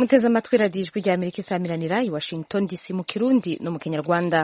muteze amatwi radiyo ijwi rya Amerika isamiranira i Washington DC mu Kirundi no mu Kinyarwanda.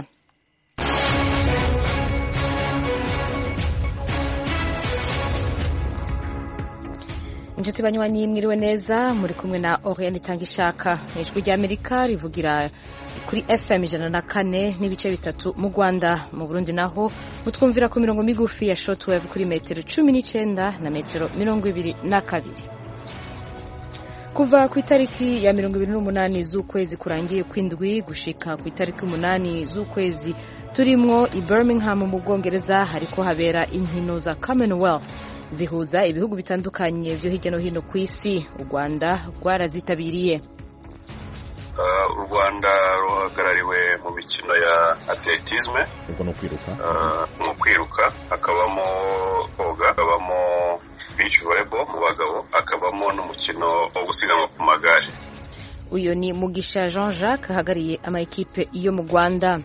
Inshuti banywanyi mwiriwe neza, muri kumwe na Oriane Itangishaka. Ijwi rya Amerika rivugira kuri FM 104 n'ibice bitatu mu Rwanda. Mu Burundi naho mutwumvira ku mirongo migufi ya shortwave kuri metero 19 na metero 22. Kuva ku itariki ya 28 z'ukwezi kurangiye kw'indwi gushika ku itariki 8 z'ukwezi turimwo i Birmingham mu Bwongereza hariko habera inkino za Commonwealth zihuza ibihugu bitandukanye vyo hirya no hino ku isi. U Rwanda rwarazitabiriye. U Rwanda ruhagarariwe mu mikino ya atletisme, ubwo no kwiruka, hakabamo koga, hakabamo beach volleyball mu bagabo, hakabamo n'umukino wo gusiganwa ku magare. Uyo ni Mugisha Jean-Jacques ahagariye ama ekipe iyo mu Rwanda.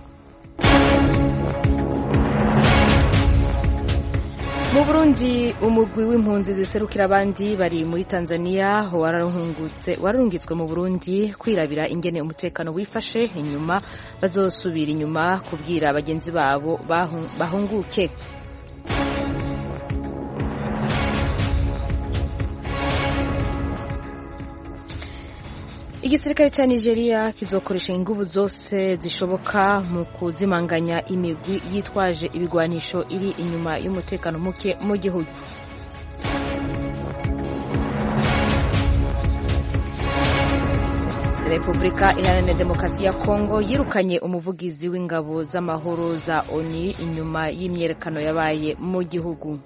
Mu Burundi umugwi w'impunzi ziserukira abandi bari muri Tanzania wararungitswe mu Burundi kwirabira ingene umutekano wifashe, inyuma bazosubira inyuma kubwira bagenzi babo bahunguke. Igisirikare ca Nigeria kizokoresha inguvu zose zishoboka mu kuzimanganya imigwi yitwaje ibigwanisho iri inyuma y'umutekano muke mu gihugu. Repubulika Iharanira Demokarasi ya Kongo yirukanye umuvugizi w'ingabo z'amahoro za ONU inyuma y'imyerekano yabaye mu gihugu.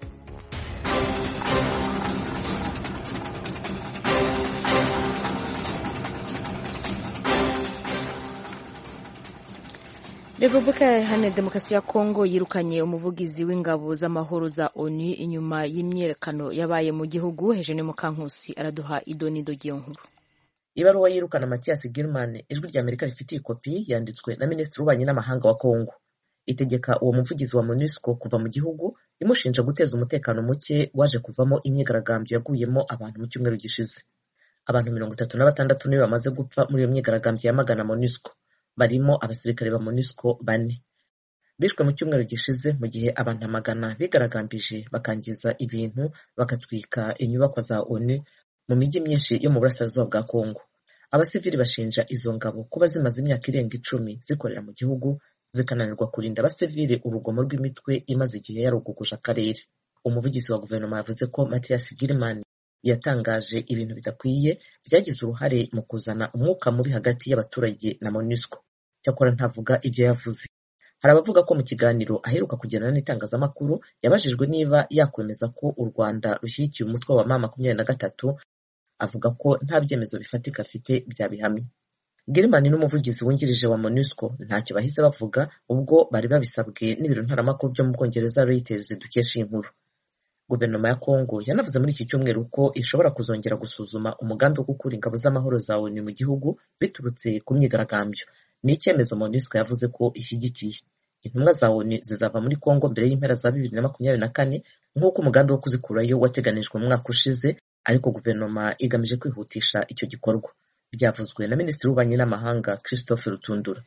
Repubulika Iharanira Demokarasi ya Kongo yirukanye umuvugizi w'ingabo z'amahoro za ONU inyuma y'imyerekano yabaye mu gihugu. Eugene Mukankusi araduha idonido ry'inkuru. Ibaruwa yirukana Mathias Gilman ijwi rya Amerika rifitiye ikopi yanditswe na Minisitiri w'Ububanyi n'Amahanga wa Kongo. Itegeka uwo muvugizi wa MONUSCO kuva mu gihugu, imushinja guteza umutekano muke waje kuvamo imyigaragambyo yaguyemo abantu mu cyumweru gishize. Abantu 36 nibo bamaze gupfa muri iyo myigaragambyo yamagana MONUSCO. Barimo abasirikare ba MONUSCO 4 bishwe mu cyumweru gishize, mu gihe abantu amagana bigaragambije bakangiza ibintu bakatwika inyubako za ONU mu mijyi myinshi yo mu burasirazuba bwa Kongo. Abasivili bashinja izo ngabo kuba zimaze imyaka irenga 10 zikorera mu gihugu zikananirwa kurinda abasivili urugomo rw'imitwe imaze igihe yaruguguje akarere. Umuvugizi wa guverinoma yavuze ko Mathias Gilman yatangaje ibintu bidakwiye byagize uruhare mu kuzana umwuka mubi hagati y'abaturage na MONUSCO. Cyakora ntavuga ibyo yavuze. Hari abavuga ko mu kiganiro aheruka kugirana n'itangazamakuru yabajijwe niba yakwemeza ko u Rwanda rushyigikiye umutwe wa M23, avuga ko nta byemezo bifatika afite byabihamye. Gilman n'umuvugizi wungirije wa MONUSCO ntacyo bahise bavuga ubwo bari babisabwe n'ibiro ntaramakuru byo mu Bwongereza Reuters dukesha inkuru. Guverinoma ya Kongo yanavuze muri iki cyumweru ko ishobora kuzongera gusuzuma umugambi wo gukura ingabo z'amahoro za ONU mu gihugu biturutse ku myigaragambyo. Ni icyemezo MONUSCO yavuze ko ishyigikiye. Intumwa za ONU zizava muri Kongo mbere y'impera za 2024 nk'uko umugambi wo kuzikurayo wateganijwe mu mwaka ushize, ariko guverinoma igamije kwihutisha icyo gikorwa. Byavuzwe na Minisitiri w'Ububanyi n'Amahanga Christophe Rutundura.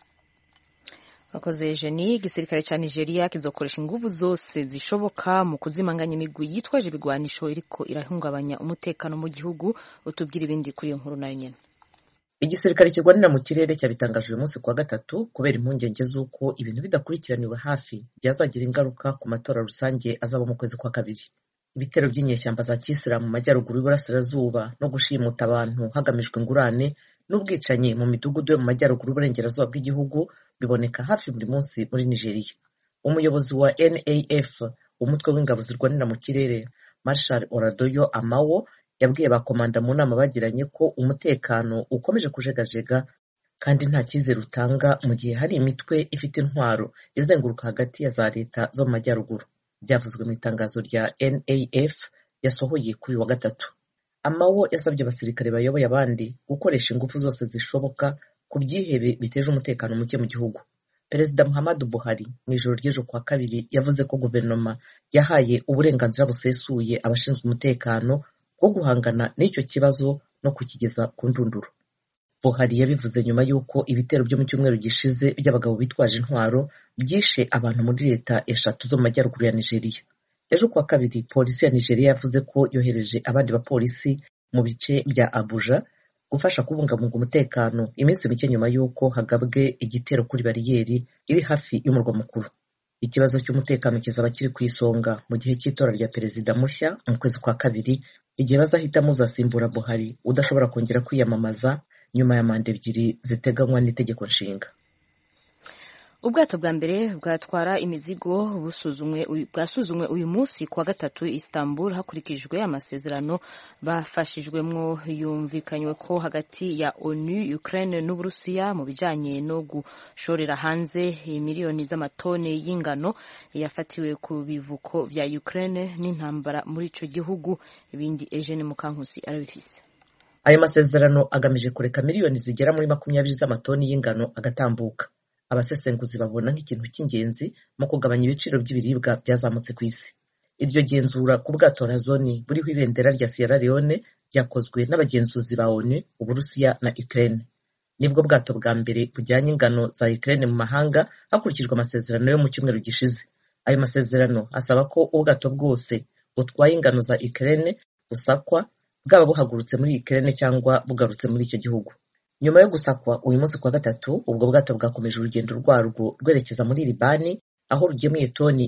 Akoze Eugenie, igisirikare ca Nigeria kizokoresha inguvu zose zishoboka mu kuzimanganya imigwi yitwaje ibigwanisho iriko irahungabanya umutekano mu gihugu. Utubwira ibindi kuri iyo nkuru nayo nyene. Igisirikare kirwanira mu kirere cyabitangaje uyu munsi kuwa gatatu kubera impungenge z'uko ibintu bidakurikiraniwe hafi byazagira ingaruka ku matora rusange azaba mu kwezi kwa kabiri. Ibitero by'inyeshyamba za Kisilamu mu majyaruguru y'Uburasirazuba no gushimuta abantu hagamijwe ingurane n'ubwicanyi mu midugudu yo mu majyaruguru y'uburengerazuba bw'igihugu biboneka hafi buri munsi muri Nigeria. Umuyobozi wa NAF, umutwe w'ingabo zirwanira mu kirere, Marshal Oladoyo Amawo, yabwiye bakomanda mu nama bagiranye ko umutekano ukomeje kujegajega kandi nta cyizere utanga mu gihe hari imitwe ifite intwaro izenguruka hagati ya za leta zo mu majyaruguru. Byavuzwe mu itangazo rya NAF yasohoye kuri wa gatatu. Amawo yasabye abasirikare bayoboye abandi gukoresha ingufu zose zishoboka ku byihebe biteje umutekano muke mu gihugu. Perezida Muhammadu Buhari mu ijoro ry'ejo kwa kabiri yavuze ko guverinoma yahaye uburenganzira busesuye abashinzwe umutekano bwo guhangana n'icyo kibazo no kukigeza ku ndunduro. Buhari yabivuze nyuma y'uko ibitero byo mu cyumweru gishize by'abagabo bitwaje intwaro byishe abantu muri leta 3 zo mu majyaruguru ya Nigeria. Ejo kuwa kabiri polisi ya Nigeria yavuze ko yohereje abandi bapolisi mu bice bya Abuja gufasha kubungabunga umutekano iminsi mike nyuma y'uko hagabwe igitero kuri bariyeri iri hafi y'umurwa mukuru. Ikibazo cy'umutekano kizaba kiri ku isonga mu gihe cy'itora rya perezida mushya mu kwezi kwa kabiri, igihe bazahitamo uzasimbura Buhari udashobora kongera kwiyamamaza nyuma ya manda 2 ziteganywa n'itegeko nshinga. Ubwato bwa mbere bwatwara imizigo bwasuzumwe uyu munsi kuwa gatatu Istanbul hakurikijwe amasezerano bafashijwemwo yumvikanywe ko hagati ya ONU, Ukraine n'Uburusiya mu bijanye no gushorera hanze miliyoni z'amatone y'ingano yafatiwe ku bivuko vya Ukraine n'intambara muri ico gihugu. Ibindi Eugene Mukankusi arabifise. Ayo masezerano agamije kureka miliyoni zigera muri 20 z'amatoni y'ingano agatambuka. Abasesenguzi babona nk'ikintu cy'ingenzi mu kugabanya ibiciro by'ibiribwa byazamutse ku isi. Iryo genzura ku bwato Razoni buriho ibendera rya Sierra Leone ryakozwe n'abagenzuzi ba ONU, Uburusiya na Ukraine. Nibwo bwato bwa mbere bujyanye ingano za Ukraine mu mahanga hakurikijwe amasezerano yo mu cyumweru gishize. Ayo masezerano asaba ko ubwato bwose butwaye ingano za Ukraine busakwa, bwaba buhagurutse muri Ukraine cyangwa bugarutse muri icyo gihugu. Nyuma yo gusakwa uyu munsi kwa gatatu, ubwo bwato bwakomeje urugendo rwarwo rwerekeza muri Libani aho rugemuye toni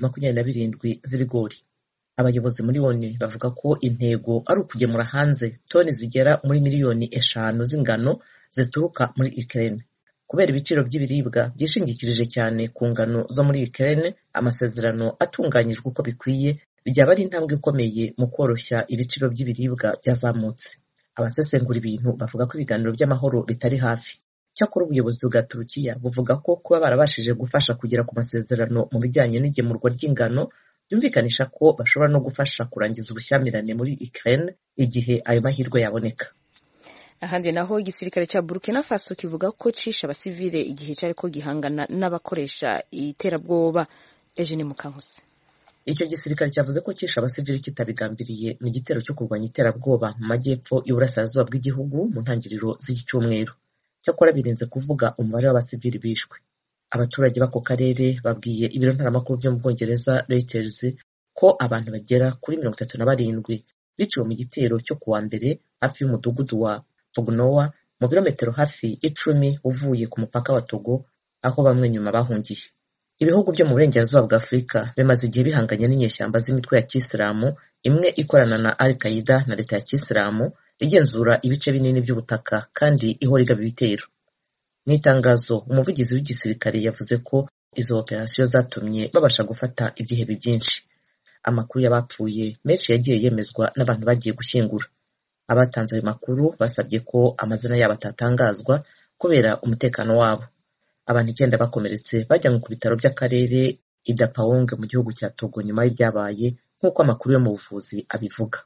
27,000 z'ibigori. Abayobozi muri ONU bavuga ko intego ari ukugemura hanze toni zigera muri miliyoni 5 z'ingano zituruka muri Ukraine. Kubera ibiciro by'ibiribwa byishingikirije cyane ku ngano zo muri Ukraine, amasezerano atunganyijwe uko bikwiye byaba ari intambwe ikomeye mu koroshya ibiciro by'ibiribwa byazamutse. Abasesengura ibintu bavuga ko ibiganiro by'amahoro bitari hafi. Cyakora ubuyobozi bwa Turukiya buvuga ko kuba barabashije gufasha kugera ku masezerano mu bijyanye n'igemurwa ry'ingano byumvikanisha ko bashobora no gufasha kurangiza ubushyamirane muri Ukraine igihe ayo mahirwe yaboneka. Ahandi naho igisirikare cya Burkina Faso kivuga ko cisha abasivile igihe cyariko gihangana n'abakoresha iterabwoba. Eugene Mukankusi. Icyo gisirikare cyavuze ko cisha abasivili kitabigambiriye mu gitero cyo kurwanya iterabwoba mu majyepfo y'uburasirazuba bw'igihugu mu ntangiriro z'iki cyumweru. Cyakora birinze kuvuga umubare w'abasivili bishwe. Abaturage b'ako karere babwiye ibiro ntaramakuru byo mu Bwongereza Reuters ko abantu bagera kuri 37 biciwe mu gitero cyo kuwa mbere hafi y'umudugudu wa Fognoa mu birometero hafi 10 uvuye ku mupaka wa Togo, aho bamwe nyuma bahungiye. Ibihugu byo mu burengerazuba bwa Afurika bimaze igihe bihanganye n'inyeshyamba z'imitwe ya Kisilamu, imwe ikorana na Al-Qaeda na leta ya Kisilamu igenzura ibice binini by'ubutaka kandi ihora igaba ibitero. Mu itangazo umuvugizi w'igisirikare yavuze ko izo operasiyo zatumye babasha gufata ibyihebe byinshi. Amakuru y'abapfuye menshi yagiye yemezwa n'abantu bagiye gushyingura. Abatanze ayo makuru basabye ko amazina yabo atatangazwa kubera umutekano wabo. Abantu 9 bakomeretse bajyanywe ku bitaro by'akarere Idapawonge mu gihugu cya Togo nyuma y'ibyabaye nk'uko amakuru yo mu buvuzi abivuga.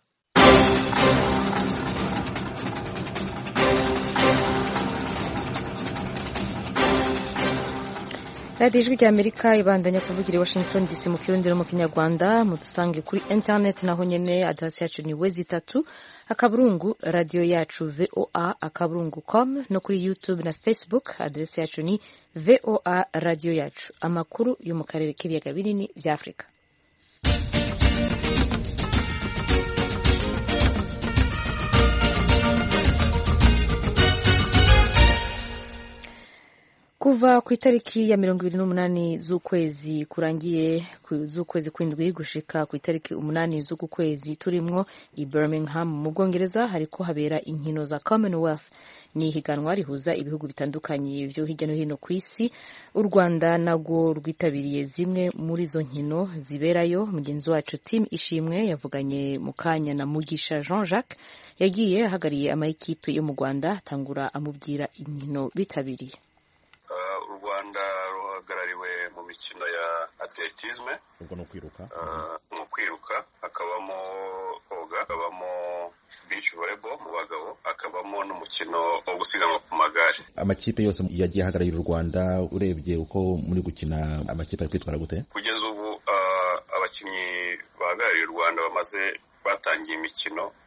Radio Ijwi ry'Amerika ibandanya kuvugira i Washington DC mu Kirundi no mu Kinyarwanda. Mudusange kuri internet naho nyene adresse yacu ni wezi3 akaburungu radio yacu voa.com no kuri YouTube na Facebook adresse yacu ni VOA radio yacu. Amakuru yo mu karere k'ibiyaga binini vya Afrika. Kuva ku itariki ya 28 z'ukwezi kurangiye z'ukwezi kwindwi gushika ku itariki 8 z'uku kwezi turimwo i Birmingham mu Bwongereza hariko habera inkino za Commonwealth. Ni higanwa rihuza ibihugu bitandukanye byo hirya no hino ku isi. U Rwanda nago rwitabiriye zimwe muri zo nkino ziberayo. Mugenzi wacu Tim Ishimwe yavuganye mu kanya na Mugisha Jean-Jacques yagiye ahagariye amayikipe yo mu Rwanda atangura amubwira inkino bitabiriye. U Rwanda ruhagarariwe mu mikino ya atletisme, ubwo no kwiruka, hakabamo koga, hakabamo beach volleyball mu bagabo, hakabamo n'umukino wo gusiganwa ku magare. Amakipe yose yagiye ahagararira u Rwanda, urebye uko muri gukina amakipe ari kwitwara gute? Kugeza ubu abakinnyi bahagarariye u Rwanda batangiye imikino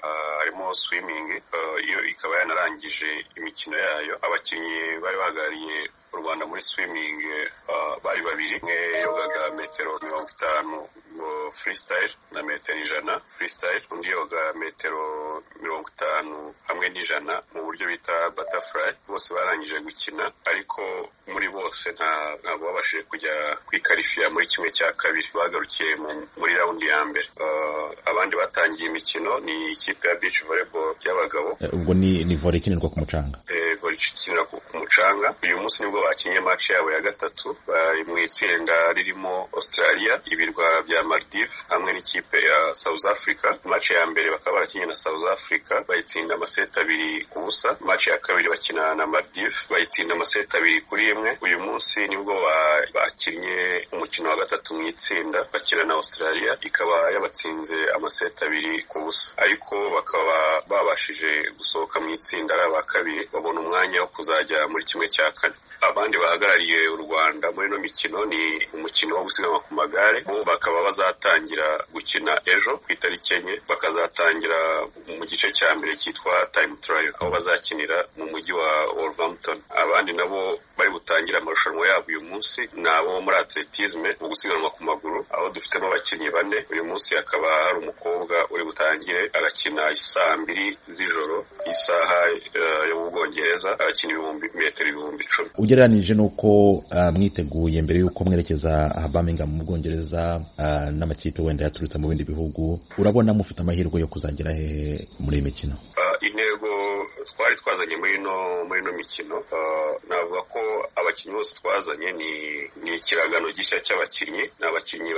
harimo swimming, iyo ikaba yanarangije imikino yayo. Abakinnyi bari bahagarariye u Rwanda muri swimming bari babiri, umwe yogaga metero 50 freestyle na metero 100 freestyle, undi yoga metero 50 hamwe n'ijana mu buryo bita butterfly. Bose barangije gukina, ariko muri bose ntabwo babashije kujya kwikarifiya muri kimwe cya kabiri, bagarukiye muri raundi ya mbere. Abandi batangiye imikino ni ikipe ya beach volleyball y'abagabo. Ubwo ni volley ikinirwa ku mucanga. Volley ikinirwa ku mucanga. Uyu munsi nibwo bakinye match yabo ya gatatu, bari mu itsinda ririmo Australia, ibirwa bya Maldives hamwe n'ikipe ya South Africa. Match ya mbere bakaba barakinye na South Africa, bayitsinda amaseti 2-0. Match ya kabiri bakina na Maldives, bayitsinda amaseti 2-1. Uyu munsi nibwo bakinye umukino wa gatatu mu itsinda, bakina na Australia, ikaba yabatsinze amaseti 2-0, ariko bakaba babashije gusohoka mu itsinda ari aba kabiri, babona umwanya wo kuzajya muri kimwe cya kane. Abandi bahagarariye u Rwanda muri no mikino ni umukino wo gusiganwa ku magare, bo bakaba bazatangira gukina ejo ku itariki 4, bakazatangira mu gice cya mbere cyitwa time trial, aho bazakinira mu mujyi wa Wolverhampton. Abandi nabo bari butangira amarushanwa yabo uyu munsi nabo muri atletisme, mu gusiganwa ku maguru, aho dufitemo abakinnyi 4. Uyu munsi akaba hari umukobwa uri butangire arakina isaa 2 z'ijoro, isaha yo mu Bwongereza, arakina metero 10,000. Ugereranije nuko mwiteguye mbere yuko mwerekeza Birmingham mu Bwongereza n'amakipe wenda yaturutse mu bindi bihugu, urabona mufite amahirwe yo kuzagera hehe muri imikino? Intego twari twazanye muri no mikino, navuga ko abakinnyi bose twazanye ni ikiragano gishya cy'abakinnyi, n'abakinnyi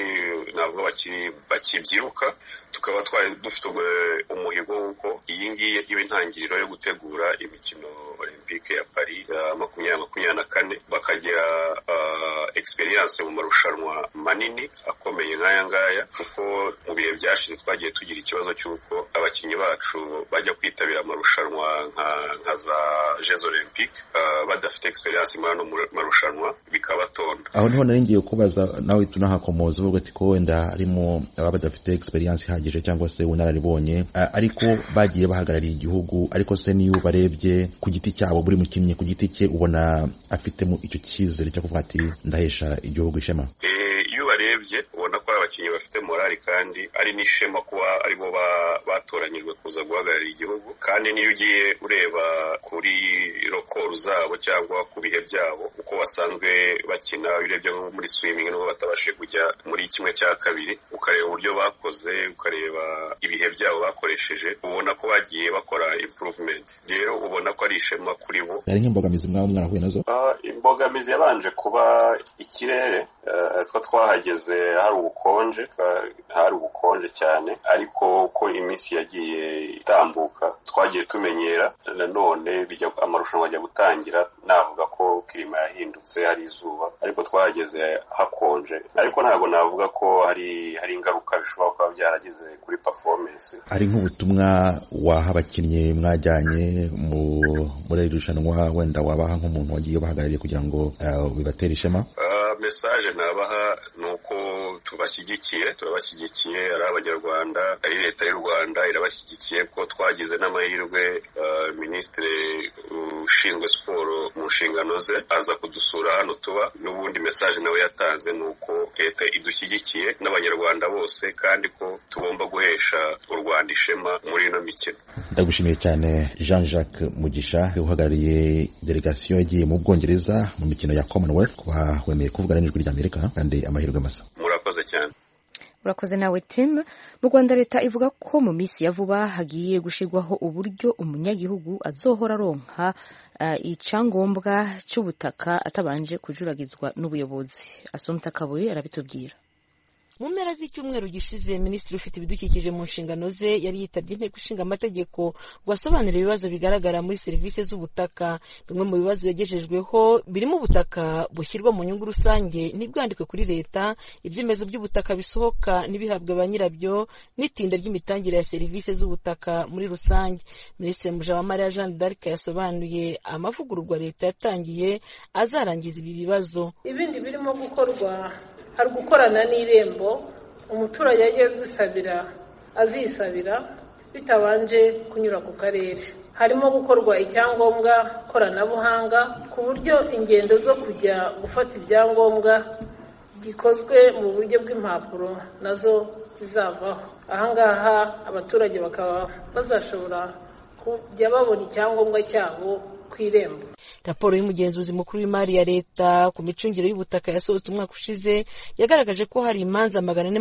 bakibyiruka. Tukaba twari dufite umuhigo w'uko iyi ngiyi iba intangiriro yo gutegura imikino Olympique ya Paris 2024, bakagira experience mu marushanwa manini akomeye nk'aya ngaya, kuko mu bihe byashize twagiye tugira ikibazo cy'uko abakinnyi bacu bajya kwitabira amarushanwa nka za Jeux Olympiques badafite experience muri no marushanwa, bikabatonda. Aho niho naringiye kubaza nawe tunahakomoza uvuga ati ko wenda harimo abadafite experience ihagije cyangwa se unararibonye, ariko bagiye bahagarariye igihugu, ariko se niyo barebye ku giti cyabo, buri mukinnyi ku giti cye ubona afitemo icyo cyizere cyo kuvuga ati ndahesha igihugu ishema? Iyo barebye ubona ko abakinnyi bafite morali, kandi ari n'ishema kuba aribo batoranyijwe kuza guhagararira igihugu. Kandi niyo ugiye ureba kuri record zabo cyangwa ku bihe byabo uko basanzwe bakina, urebye nko muri swimming nubwo batabashe kujya muri kimwe cya kabiri, ukareba uburyo bakoze, ukareba ibihe byabo bakoresheje, ubona ko bagiye bakora improvement. Rero ubona ko ari ishema kuri bo. Hari nk'imbogamizi mwarahuye nazo? Imbogamizi yabanje kuba ikirere. Twahageze hari ubukonje cyane, ariko uko iminsi yagiye itambuka twagiye tumenyera. Nanone amarushanwa ajya gutangira, navuga ko kirima yahindutse, hari izuba, ariko twahageze hakonje. Ariko ntabwo navuga ko hari ingaruka bishobora kuba byaragize kuri performance. Ari nk'ubutumwa waha abakinnyi mwajyanye muri irushanwa, wenda wabaha nk'umuntu wagiye bahagarariye kugira ngo bibatere ishema? Message nabaha nuko turabashyigikiye, ari Abanyarwanda, ari leta y'u Rwanda irabashyigikiye, ko twagize n'amahirwe Minisitiri ushinzwe siporo mu nshingano ze aza kudusura hano tuba. N'ubundi message nawe yatanze nuko leta idushyigikiye n'Abanyarwanda bose, kandi ko tugomba guhesha u Rwanda ishema muri ino mikino. Ndagushimiye cyane Jean-Jacques Mugisha, uhagarariye delegation yagiye mu Bwongereza mu mikino ya Commonwealth, kwa wemeye kuvugana n'ijwi ry'Amerika, kandi amahirwe masa. Murakoze cyane. Urakoze nawe Tim. Mu Rwanda leta ivuga ko mu minsi ya vuba hagiye gushirwaho uburyo umunyagihugu azohora aronka icyangombwa cy'ubutaka atabanje kujuragizwa n'ubuyobozi. Assumpta Kabuye arabitubwira. Mu mpera z'icyumweru gishize, Minisitiri ufite ibidukikije mu nshingano ze yari yitabye inteko ishinga amategeko ngo asobanure ibibazo bigaragara muri serivisi z'ubutaka. Bimwe mu bibazo yagejejweho birimo ubutaka bushyirwa mu nyungu rusange ntibwandikwe kuri leta, ibyemezo by'ubutaka bisohoka ntibihabwe ba nyirabyo, n'itinda ry'imitangire ya serivisi z'ubutaka muri rusange. Minisitiri Mujawamariya Jeanne d'Arc yasobanuye amavugururwa leta yatangiye azarangiza ibi bibazo. Ibindi birimo gukorwa hari gukorana n'irembo, umuturage agiye azisabira bitabanje kunyura ku karere. Harimo gukorwa icyangombwa koranabuhanga ku buryo ingendo zo kujya gufata ibyangombwa gikozwe mu buryo bw'impapuro nazo zizavaho. Ahangaha abaturage bakaba bazashobora kujya babona icyangombwa cyabo ku irembo. Raporo y'umugenzuzi mukuru w'imari ya leta ku micungire y'ubutaka yasohotse umwaka ushize yagaragaje ko hari imanza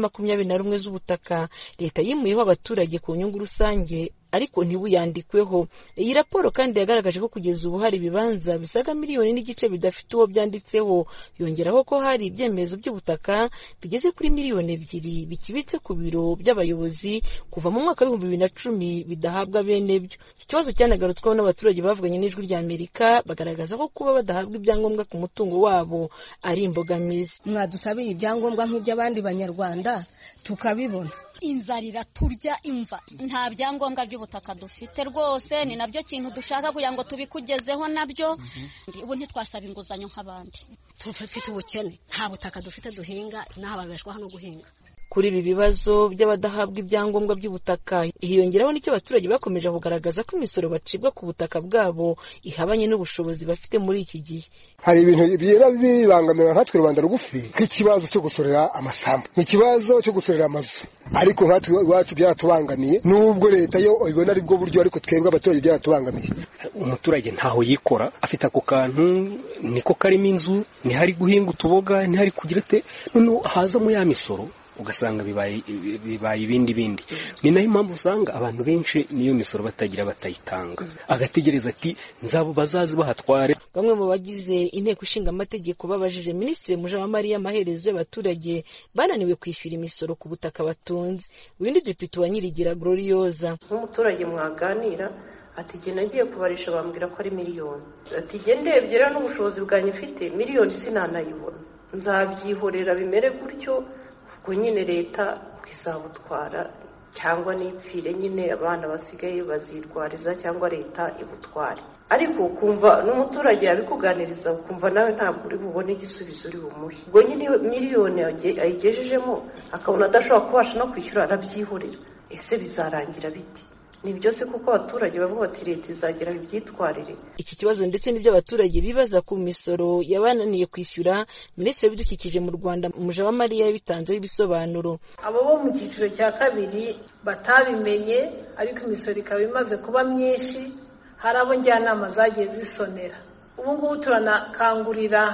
421 z'ubutaka leta yimuyeho abaturage ku nyungu rusange ariko ntibuyandikweho. Iyi raporo kandi yagaragaje ko kugeza ubu hari ibibanza bisaga miliyoni n'igice bidafite uwo byanditseho, yongeraho ko hari ibyemezo by'ubutaka bigeze kuri miliyoni 2 bikibitse ku biro by'abayobozi kuva mu mwaka wa 2010 bidahabwa bene byo. Iki kibazo cyanagarutsweho n'abaturage bavuganye n'Ijwi rya Amerika bagaragaza ko kuba badahabwa ibyangombwa ku mutungo wabo ari imbogamizi. Mwadusabiye ibyangombwa nk'iby'abandi banyarwanda tukabibona. Inzara iraturya imva, nta byangombwa by'ubutaka dufite rwose, ni nabyo kintu dushaka kugira ngo tubikugezeho nabyo. Ubu ntitwasaba inguzanyo nk'abandi, tufite ubukene, nta butaka dufite duhinga, n'ababeshwaho no guhinga. Kuri ibi bibazo by'abadahabwa ibyangombwa by'ubutaka hiyongeraho n'icyo abaturage bakomeje kugaragaza ko imisoro bacibwa ku butaka bwabo ihabanye n'ubushobozi bafite muri iki gihe. Hari ibintu byera bibangamira nkatwe rubanda rugufi nk'ikibazo cyo gusorera amasambu, nk'ikibazo cyo gusorera amazu, ariko nkatwe iwacu byaratubangamiye nubwo leta yo ibona ari bwo buryo, ariko twebwe abaturage byaratubangamiye. Umuturage ntaho yikora, afite ako kantu niko karimo inzu, ntihari guhinga utuboga, ntihari kugira te, none hazamo ya misoro ugasanga bibaye ibindi. Ni nayo impamvu usanga abantu benshi niyo misoro batagira batayitanga, agategereza ati nzabo bazazi bahatware. Bamwe mu bagize inteko ishinga amategeko babajije Minisitiri Mujawamariya amaherezo y'abaturage bananiwe kwishyura imisoro ku butaka batunze. Uwindi Depite wa Nyirigira Gloriosa: umuturage mwaganira ati jye nagiye kubarisha bambwira ko ari miliyoni, ati jye ndebye rero n'ubushobozi bwanjye mfite miliyoni sinanayibona, nzabyihorera bimere gutyo, ubwo nyine leta izabutwara cyangwa nipfire nyine abana basigaye bazirwariza cyangwa leta ibutware. Ariko kumva n'umuturage yabikuganiriza ukumva nawe ntabwo uri bubone igisubizo uri bumuhe. Ubwo nyine miliyoni ayigejejemo akabona adashobora kubasha no kwishyura, arabyihorera. Ese bizarangira biti? Ni byose kuko abaturage bavuga ati leta izagera ibyitwarire. Iki kibazo ndetse n'ibyo abaturage bibaza ku misoro yabananiye kwishyura, Minisitiri w'Ibidukikije mu Rwanda Mujawamariya yabitanzeho ibisobanuro. Abo bo mu cyiciro cya kabiri batabimenye ariko imisoro ikaba imaze kuba myinshi, hari abo njyanama zagiye zisonera. Ubu ngubu turanakangurira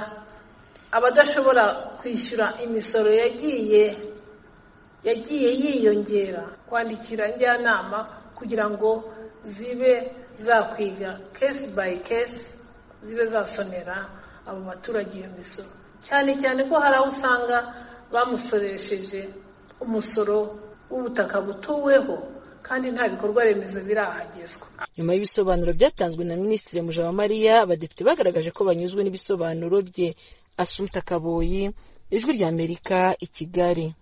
abadashobora kwishyura imisoro yagiye yiyongera kwandikira njyanama kugira ngo zibe zakwiga case by case, zibe zasonera abo baturage iyo misoro. Cyane cyane ko hari aho usanga bamusoresheje umusoro w'ubutaka butuweho kandi nta bikorwa remezo birahagezwa. Nyuma y'ibisobanuro byatanzwe na Minisitiri Mujawamariya, abadepite bagaragaje ko banyuzwe n'ibisobanuro bye. Assumpta Kaboyi, Ijwi rya Amerika, i Kigali.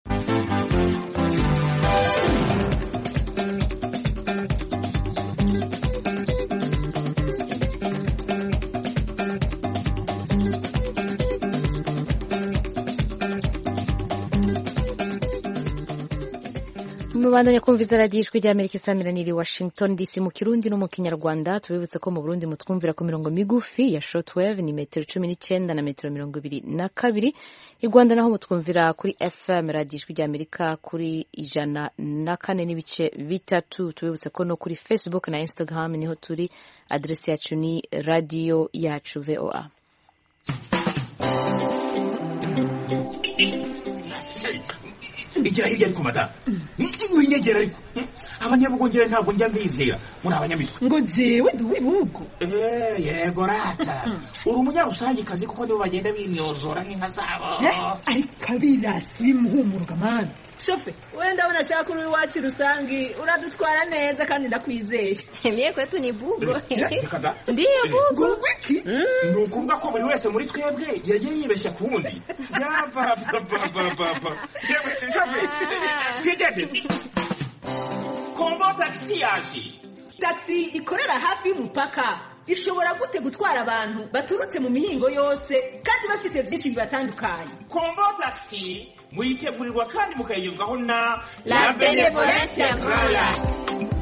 Mubandanya kumviza radiyo Ijwi rya Amerika isamiraniye Washington DC mu Kirundi no mu Kinyarwanda. Tubibutse ko mu Burundi mutwumvira ku mirongo migufi ya shortwave ni metero 19 na metero 22. I Rwanda naho mutwumvira kuri FM radiyo Ijwi rya Amerika kuri 104 n'ibice bitatu. Tubibutse ko no kuri Facebook na Instagram niho turi, adresi yacu ni radio yacu VOA. Igira hirya ariko mata winyegera ariko abanyabugongera ntabwo njya mbizera muri abanyamitwe ngo jewe duwibugo yego rata uri umunyarusangi kazi kuko nibo bagenda bimyozora nk'inka zabo ariko abirasi bimuhumuruka mana shofe wenda unashaka uri wacu rusangi uradutwara neza kandi ndakwizeye. Mie kwetu ni bugo. Ndiyo bugo. Wiki nukuvuga ko buri wese muri twebwe yagiye yibeshya kuwundi. Yaba shofe twigende kombo taxi yaje. Taxi ikorera hafi y'umupaka ishobora gute gutwara abantu baturutse mu mihingo yose kandi bafite byinshi bibatandukanye. Kombo taxi muyitegurirwa kandi mukayigezwaho na La Benevolencia Royal.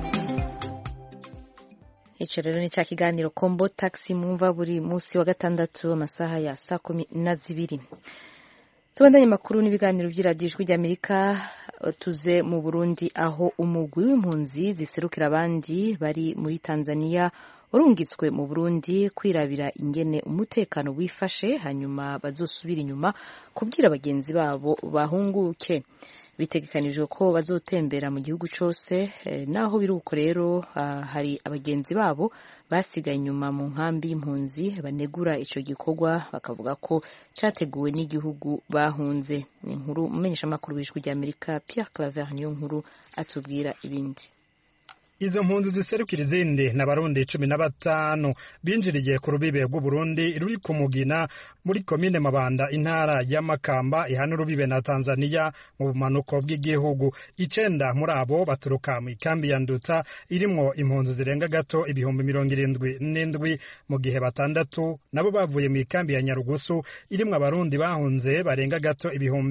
Ico rero ni ca kiganiro Kombo Taxi mwumva buri musi wa gatandatu amasaha ya 12:00. Tubandanye makuru n'ibiganiro vy'iradiyo Ijwi ry'Amerika. Tuze mu Burundi aho umugwi w'impunzi ziserukira abandi bari muri Tanzania urungitswe mu Burundi kwirabira ingene umutekano wifashe hanyuma bazosubira inyuma kubwira bagenzi babo bahunguke. Bitegekanijwe ko bazotembera mu gihugu cose, naho biruko rero hari abagenzi babo basigaye inyuma mu nkambi y'impunzi banegura ico gikorwa bakavuga ko categuwe n'igihugu bahunze. Ni inkuru umenyesha makuru w'Ijwi ry'Amerika Pierre Claver niyo nkuru atubwira ibindi. Izo mpunzi ziserukira izindi n'abarundi 15 binjiriye ku rubibe rw'u Burundi ruri ku Mugina muri komine Mabanda intara ya Makamba ihana urubibe na Tanzania mu bumanuko bw'igihugu. 9 muri abo baturuka mu ikambi ya Nduta irimwo impunzi zirenga gato 77,000 mu gihe 6 nabo bavuye mu ikambi ya Nyarugusu irimwo abarundi bahunze barenga gato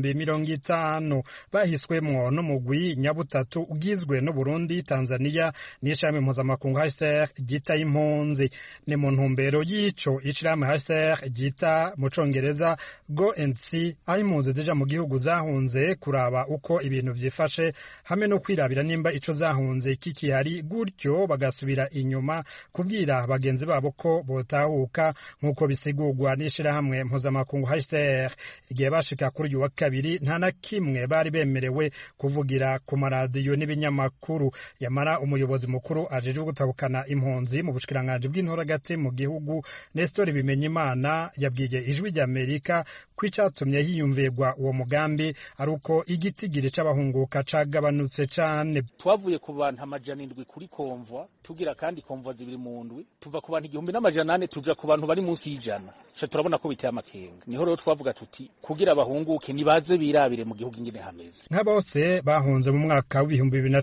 50,000 bahiswemwo n'umugwi Nyabutatu ugizwe n'u Burundi, Tanzania n'ishami mpuzamakungu HCR ryita impunzi. Ni mu ntumbero y'ico ishirahamwe HCR ryita mu Congereza Go and See aho impunzi zija mu gihugu zahunze kuraba uko ibintu vyifashe hamwe no kwirabira nimba ico zahunze kikihari, gutyo bagasubira inyuma kubwira bagenzi babo ko botahuka nk'uko bisigurwa n'ishirahamwe mpuzamakungu HCR. Igihe bashika kuri uyu wa kabiri nta na kimwe bari bemerewe kuvugira ku maradiyo n'ibinyamakuru. Yamara umuyobozi mukuru ajejwe gutabukana impunzi mu bushikiranganje bw'intoragati mu gihugu Nestor Bimenyimana yabwiye Ijwi ry'Amerika ko icatumye hiyumvirwa uwo mugambi ari uko igitigiri c'abahunguka cagabanutse cane. Twavuye ku bantu 700 kuri konvwa tugira kandi konvwa zibiri mu ndwi tuva ku bantu 1,800 tuja ku bantu bari munsi y'ijana. Turabona ko biteye amakenga. Niho rero twavuga tuti kugira abahunguke nibaze birabire mu gihugu ingene hameze. Nka bose bahunze mu mwaka wa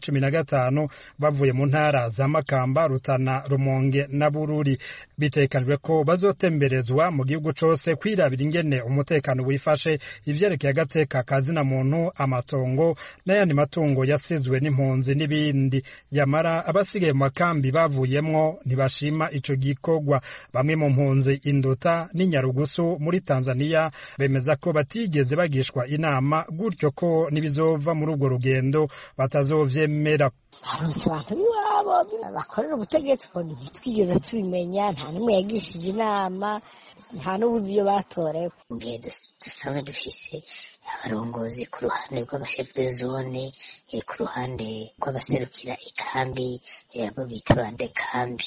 2015 bavuye mu ntara za Makamba, Rutana, Rumonge na Bururi. Bitekanijwe ko bazotemberezwa mu gihugu cose kwirabira ingene umutekano wifashe, ivyerekeye agateka kazina muntu, amatongo n'ayandi matungo yasizwe n'impunzi n'ibindi. Yamara abasigaye mu makambi bavuyemwo ntibashima ico gikorwa. Bamwe mu mpunzi Induta n'Inyarugusu muri Tanzania bemeza ko batigeze bagishwa inama, gutyo ko nibizova muri urwo rugendo batazovyemera. Haronse abantu biwabo bakorera ubutegetsi ko ntitwigeze tubimenya, nta n'umwe yagishije inama, nta n'ubuzi iyo batorewe. Ngiye dusanzwe dufise abarongozi ku ruhande rw'abashef de zone, ku ruhande rw'abaserukira ikambi, abo bita bande kambi.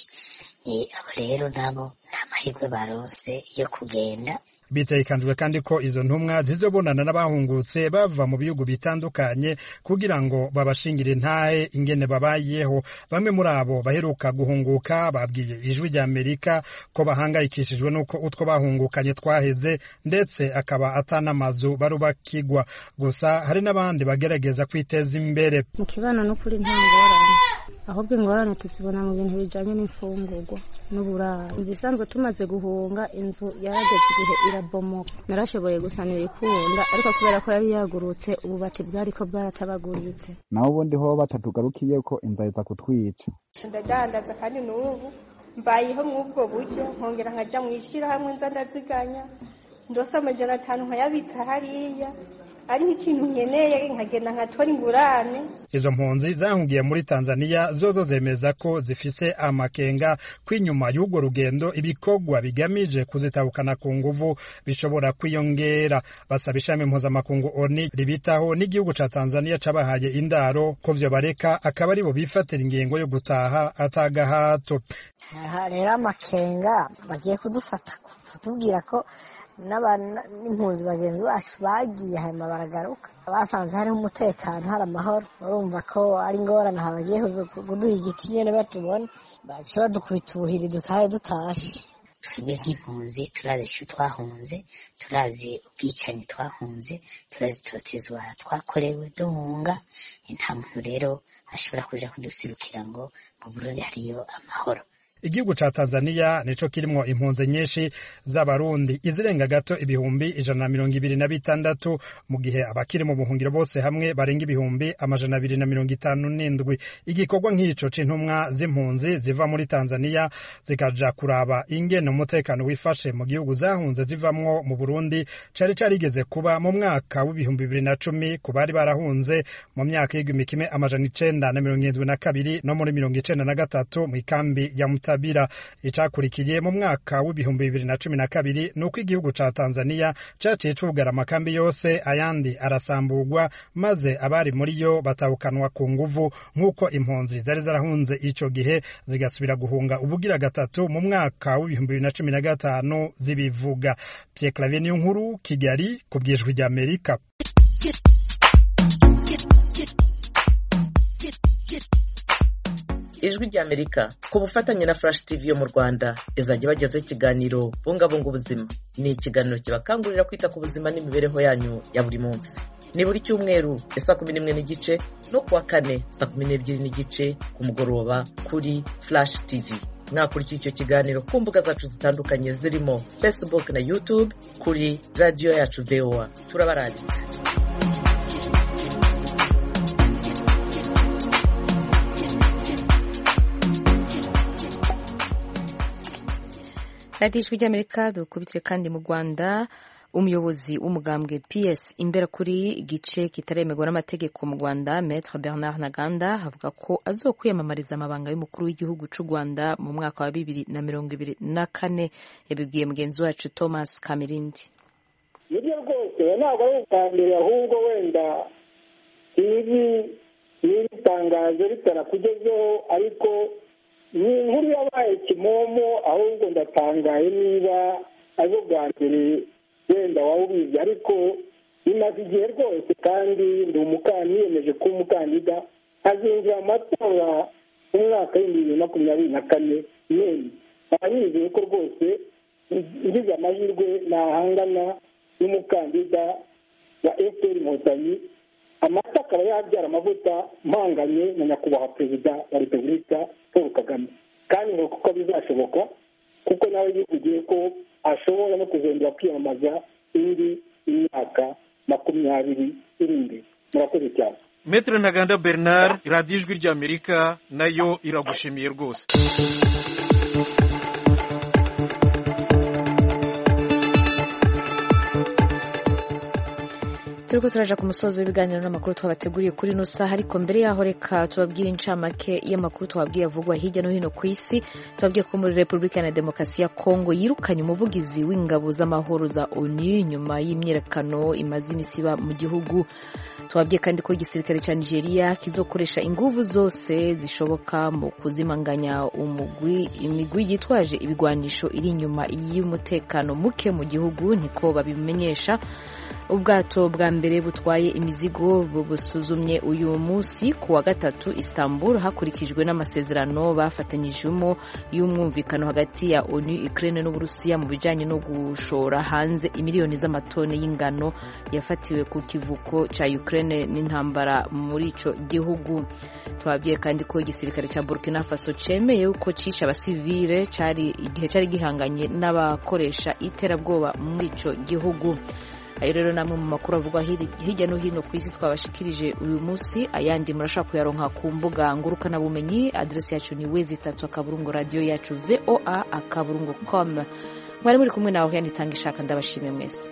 Abo rero nabo nta mahirwe baronse yo kugenda. Bitekanijwe kandi ko izo ntumwa zizobonana n'abahungutse bava mu bihugu bitandukanye kugira ngo babashingire intahe ingene babayeho. Bamwe muri abo baheruka guhunguka babwiye Ijwi ry'Amerika ko bahangayikishijwe nuko utwo bahungukanye twaheze, ndetse akaba atanamazu barubakigwa. Gusa hari n'abandi bagerageza kwiteza imbere. Mu kibano no kuri nta ngorane, ahubwo ingorane tuzibona mu bintu bijanye n'imfungurwa n'uburaro. Ibisanzwe tumaze guhunga inzu yarageze igihe irabomoka, narashoboye gusanira ikunda, ariko kubera ko yari yagurutse ububati bwariko bwaratabaguritse. Naho ubundi ho batatugarukiye ko inzara iza kutwica. Ndadandaza kandi n'ubu mbayeho mw'ubwo buryo, nkongera nkaja mw'ishirahamwe nza ndaziganya, ndose 500 nkayabitsa hariya, ari ikintu nkeneye nkagenda nkatora ingurane. Izo mpunzi zahungiye muri Tanzania zozo zemeza ko zifise amakenga kwinyuma y'urwo rugendo ibikorwa bigamije kuzitabukana ku nguvu bishobora kwiyongera. Basaba ishami mpuzamakungu ONU ribitaho n'igihugu ca Tanzania cabahaye indaro ko vyo bareka akaba aribo bifatira ingingo yo gutaha atagahato. Rero amakenga bagiye kudufata kutubwira ko n'impunzi bagenzi bacu bagiye hanyuma baragaruka, basanze hariho umutekano, hari amahoro. Urumva ko ari ingorane bagiye kuduha igiti nyene batubona, baca badukubita ubuhiri dutahe dutashe. Twebwe nk'impunzi turazi ico twahunze, turazi ubwicanyi twahunze, turazi itotezwa twakorewe duhunga. Nta muntu rero ashobora kuja kudusirukira ngo mu Burundi hariyo amahoro. igihugu ca Tanzania nico kirimwo impunzi nyinshi z'abarundi izirenga gato ibihumbi 126 mu gihe abakiri mu buhungiro bose hamwe barenga ibihumbi 257. Igikorwa nk'ico c'intumwa z'impunzi ziva muri Tanzania zikaja kuraba ingene umutekano wifashe mu gihugu zahunze zivamwo mu Burundi cari carigeze kuba mu mwaka w'ibihumbi 2010 ku bari barahunze mu myaka y'igihumbi kimwe amajana 972 no muri 1993 mu ikambi ya Mutabira. Icakurikiye mu mwaka w'ibihumbi 2012 nuko igihugu ca Tanzania caciye cugara amakambi yose ayandi arasamburwa maze abari muri yo batahukanwa ku nguvu nk'uko impunzi zari zarahunze ico gihe zigasubira guhunga ubugira gatatu mu mwaka w'ibihumbi 2015 zibivuga. Pierre Claver Niyonkuru, Kigali, ku bw'Ijwi ry'Amerika. Ijwi ry'Amerika ku bufatanye na Flash TV yo mu Rwanda izajya bagezaho ikiganiro bungabunga ubuzima. Ni ikiganiro kibakangurira kwita ku buzima n'imibereho yanyu ya buri munsi. Ni buri cyumweru saa 11 n'igice no kuwa kane saa 12 n'igice ku mugoroba kuri Flash TV. Mwakurikira icyo kiganiro ku mbuga zacu zitandukanye zirimo Facebook na YouTube kuri radio yacu VOA. Turabaranditse. Radio Ijwi ry'Amerika dukubitire kandi mu Rwanda umuyobozi w'umugambwe PS imbere kuri igice kitaremerwa n'amategeko mu Rwanda Maître Bernard Ntaganda avuga ko azokwiyamamariza amabanga y'umukuru w'igihugu cy'u Rwanda mu mwaka wa 2024. Yabibwiye mugenzi wacu Thomas Kamirindi. Nibyo rwose ntabwo ari ubwambere ahubwo wenda n'itangazo ritarakugezeho ariko ni inkuru yabaye kimomo ahubwo ndatangaye niba ari ubwa mbere wenda waba ubizi ariko bimaze igihe rwose kandi niyemeje kuba umukandida azinjira amatora mu mwaka w'2024 none abanyizeye ko rwose ngize amahirwe nahangana n'umukandida wa FPR Inkotanyi amata akaba yabyara amavuta mpanganye na nyakubahwa perezida wa repubulika Paul Kagame kandi ngo kuko bizashoboka kuko nawe yivugiye ko ashobora no kuzongera kwiyamamaza indi imyaka 20 iri imbere. Murakoze cyane. Maître Ntaganda Bernard, Radio Ijwi ry'Amerika nayo iragushimiye rwose. Turiko turaja ku musozo w'ibiganiro n'amakuru twabateguriye kuri no saha ariko mbere yaho reka tubabwire incamake y'amakuru twabwiye avugwa hirya no hino ku isi. Tubabwiye ko muri Republika ya Demokarasi ya Kongo yirukanye umuvugizi w'ingabo z'amahoro za ONU nyuma y'imyerekano imaze imisiba mu gihugu. Tubabwiye kandi ko igisirikare cya Nigeria kizokoresha inguvu zose zishoboka mu kuzimanganya imigwi yitwaje ibigwanisho iri inyuma y'umutekano muke mu gihugu niko babimenyesha. Ubwato bwa mbere butwaye imizigo busuzumye uyu munsi ku wa gatatu Istanbul hakurikijwe n'amasezerano bafatanyijemo y'umwumvikano hagati ya ONU, Ukraine n'Uburusiya mu bijanye no gushora hanze imiliyoni z'amatoni y'ingano yafatiwe ku kivuko ca Ukraine n'intambara muri ico gihugu. Twabwiye kandi ko igisirikare ca Burkina Faso cemeye uko cisha abasivile igihe cari gihanganye n'abakoresha iterabwoba muri ico gihugu. Ayo rero namwe mu makuru avugwa hirya no hino ku isi twabashikirije uyu munsi. Ayandi murashaka kuyaronka ku mbuga ngurukana bumenyi. Adresi yacu ni www.radio.voa.com. Mwari muri kumwe nawe Yanitanga Ishaka, ndabashimiye mwese.